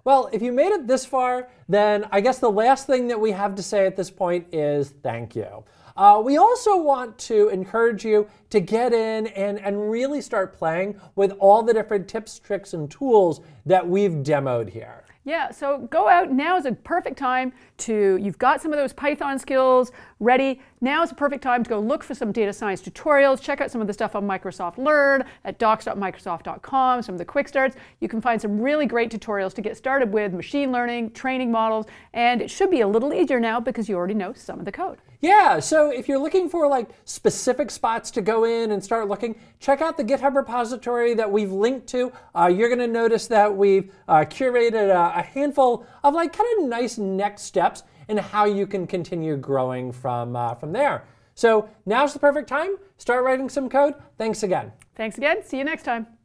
Well, if you made it this far, then I guess the last thing that we have to say at this point is thank you. We also want to encourage you to get in and really start playing with all the different tips, tricks, and tools that we've demoed here. Yeah, so go out. Now is a perfect time you've got some of those Python skills ready. Now is a perfect time to go look for some data science tutorials. Check out some of the stuff on Microsoft Learn at docs.microsoft.com, some of the quick starts. You can find some really great tutorials to get started with machine learning, training models, and it should be a little easier now because you already know some of the code. Yeah, so if you're looking for like specific spots to go in and start looking, check out the GitHub repository that we've linked to. You're going to notice that we've curated a handful of like kind of nice next steps in how you can continue growing from there. So now's the perfect time. Start writing some code. Thanks again. Thanks again. See you next time.